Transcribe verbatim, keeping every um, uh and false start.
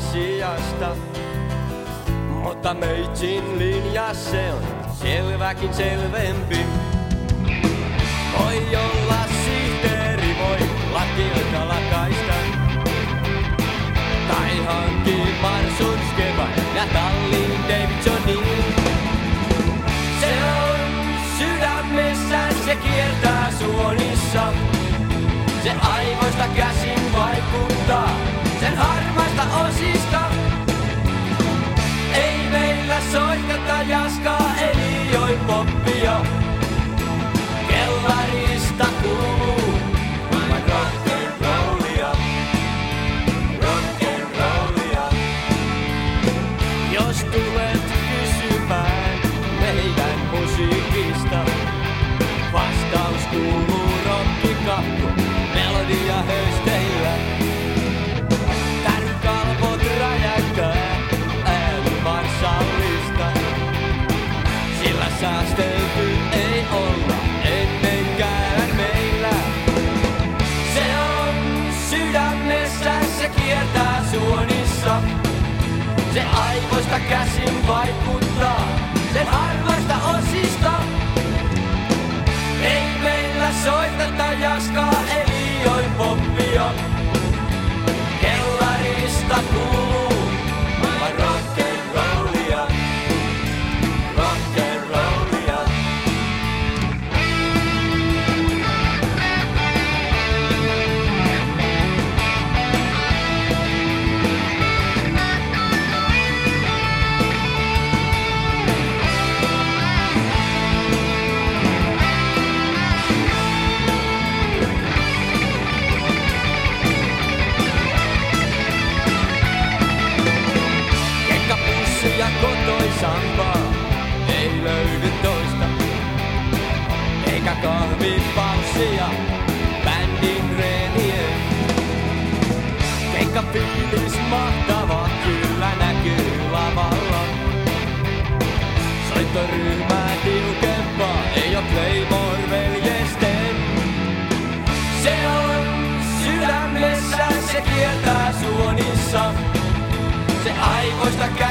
asiasta. Mutta meitsin linja se on selväkin selvempi. Voi olla sihteeri, voi lakioita lakaista. Tai hankkii Marsun Skeban ja Tallin Davidsonin. Se on sydämessä, se kiertää suonissa. Se aivoista käsin vaikuttaa sen harmaista osista. Ei meillä soiteta jaskaa, eli joi poppia. Kellarista kuuluu vain rock'n'rollia, rock'n'rollia. Jos tulet kysymään meidän musiikista, vastaus kuuluu rockikakku, melodia höysteillä. Tärkalvot räjähtää ääni Marshallista, sillä säästelty ei olla ennenkään meillä. Se on sydämessä, se kiertää suonissa. Se aivoista käsin vaikuttaa sen harvaista osista. Ei meillä soiteta jaskaa, eli joi poppia. Kellarista kuuluu vain rock'n'rollia, rock'n'rollia. Ja kotoisampaa ei löydy toista, eikä kahvipaussia bändin reenien. Keikkafiilis mahtava kyllä näkyy lavalla. Soittoryhmää tiukempaa ei oo Claymore-veljesten. Se on sydämessä, se kiertää suonissa. Se aivoista käy